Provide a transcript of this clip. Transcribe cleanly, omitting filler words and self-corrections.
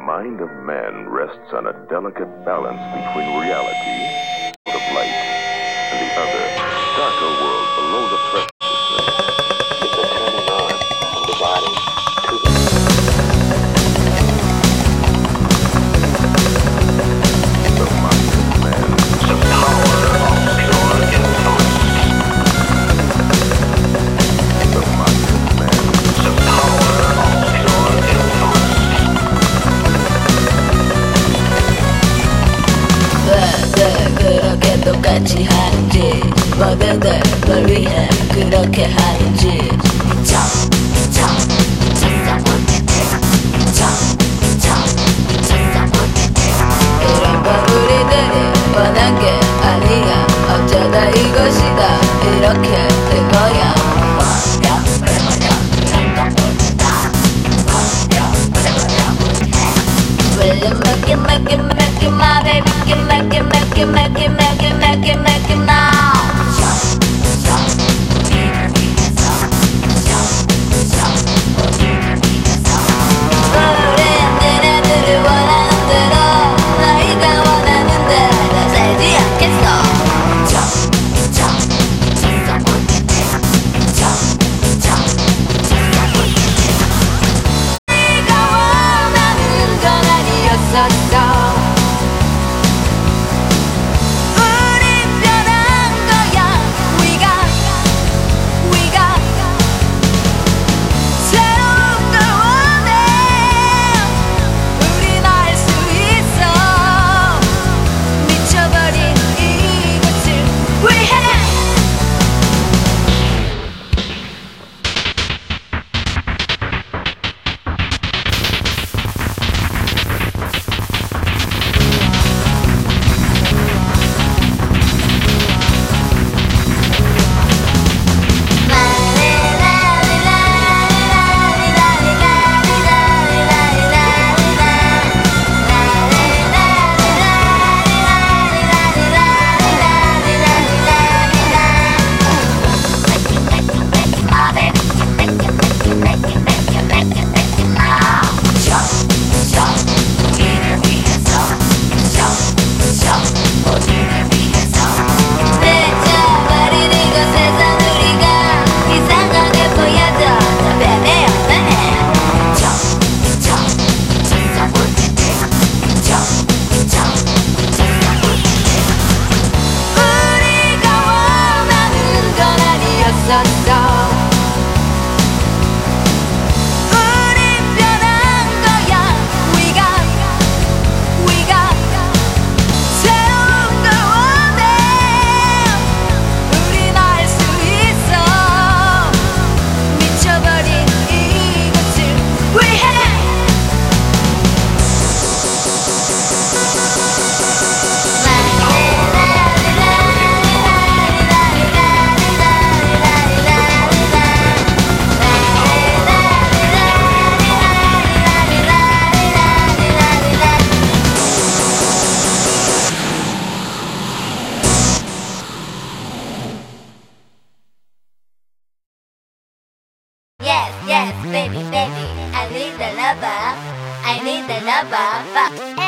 mind of man rests on a delicate balance between reality, of light, and the other, darker world below the preciousness. It's a turning on from the body to the mind of man. The power of pure influence. The mind of man. The power of pure influence. 왜 그렇게 똑같이 하는지 모든 걸 위해 그렇게 하는지 이런 건 우리들이 원한 게 아니야. 어쩌다 이것이다 이렇게 된 거야. Will you make it, my baby, make it now. 우린 니네들이 원하는 대로 너희가 원하는 대로 다 살지 않겠어. 네가 원하는 건 아니었었어. Yes, baby, I need the lover, fuck.